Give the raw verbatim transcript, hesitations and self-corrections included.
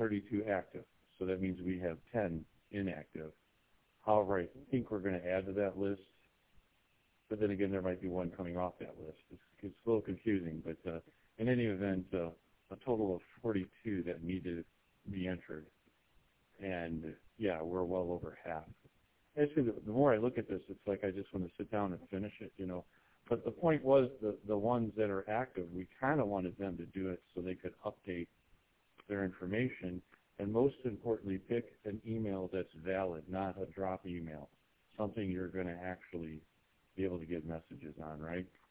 thirty-two active, so that means we have ten inactive. However, I think we're going to add to that list, but then again, there might be one coming off that list. It's, it's a little confusing, but uh, in any event, uh, a total of forty-two that need to be entered. And yeah, we're well over half. Actually, the, the more I look at this, it's like I just want to sit down and finish it, you know. But the point was the, the ones that are active, we kind of wanted them to do it so they could update their information. And most importantly, pick an email that's valid, not a drop email, something you're going to actually be able to get messages on, right?